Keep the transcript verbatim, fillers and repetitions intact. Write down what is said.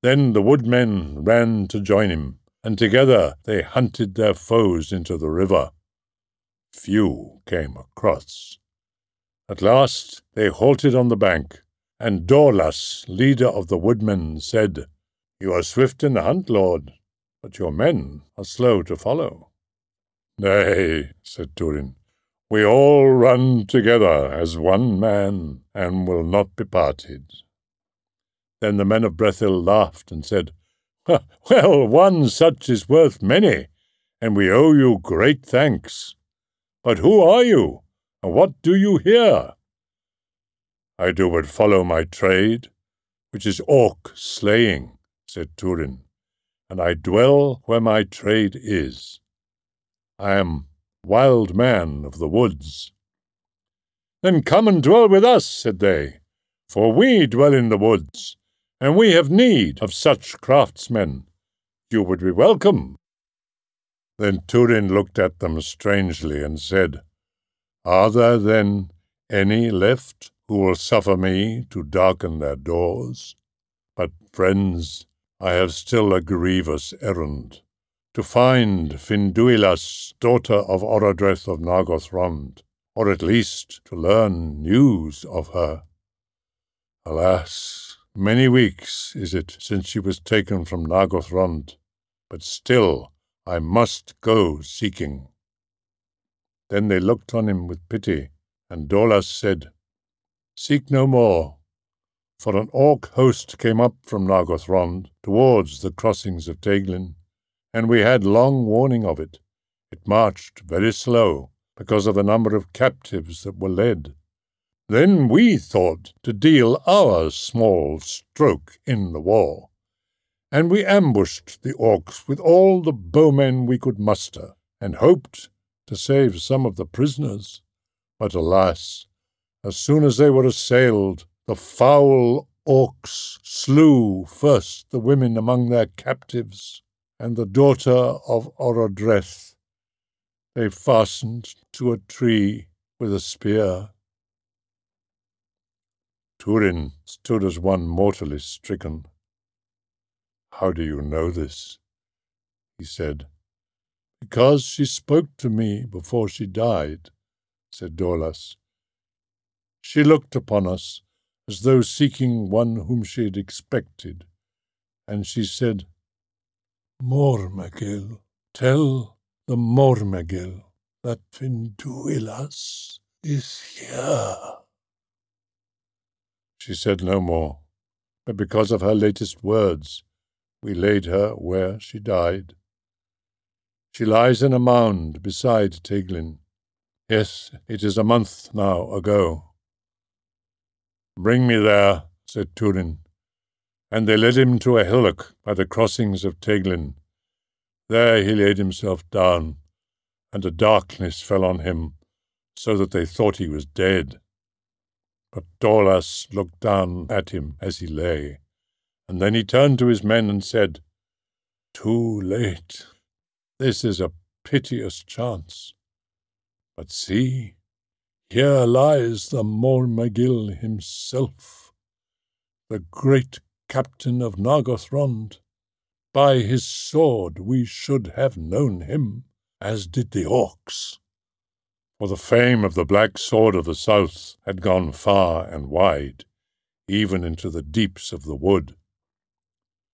Then the woodmen ran to join him, and together they hunted their foes into the river. Few came across. At last they halted on the bank, and Dorlas, leader of the woodmen, said, "You are swift in the hunt, lord, but your men are slow to follow." "Nay," said Turin, "we all run together as one man, and will not be parted." Then the men of Brethil laughed and said, "Well, one such is worth many, and we owe you great thanks. But who are you, and what do you here?" "I do but follow my trade, which is orc slaying," said Turin, "and I dwell where my trade is. I am wild man of the woods." "Then come and dwell with us," said they, "for we dwell in the woods, and we have need of such craftsmen. You would be welcome." Then Turin looked at them strangely and said, "Are there then any left who will suffer me to darken their doors? But, friends, I have still a grievous errand, to find Finduilas, daughter of Orodreth of Nargothrond, or at least to learn news of her. Alas, many weeks is it since she was taken from Nargothrond, but still I must go seeking." Then they looked on him with pity, and Dorlas said, "Seek no more, for an orc host came up from Nargothrond towards the crossings of Teglin, and we had long warning of it. It marched very slow, because of the number of captives that were led. Then we thought to deal our small stroke in the war, and we ambushed the orcs with all the bowmen we could muster, and hoped to save some of the prisoners. But alas, as soon as they were assailed, the foul orcs slew first the women among their captives, and the daughter of Orodreth they fastened to a tree with a spear." Turin stood as one mortally stricken. "How do you know this?" he said. "Because she spoke to me before she died," said Dorlas. "She looked upon us as though seeking one whom she had expected, and she said, 'Mormegil, tell the Mormegil that Finduilas is here.'" She said no more, but because of her latest words, we laid her where she died. She lies in a mound beside Teglin. Yes, it is a month now ago. "Bring me there," said Turin, and they led him to a hillock by the crossings of Teglin. There he laid himself down, and a darkness fell on him, so that they thought he was dead. But Dorlas looked down at him as he lay, and then he turned to his men and said, "Too late. This is a piteous chance. But see, here lies the Mormegil himself, the great captain of Nargothrond. By his sword we should have known him, as did the orcs." For the fame of the Black Sword of the South had gone far and wide, even into the deeps of the wood.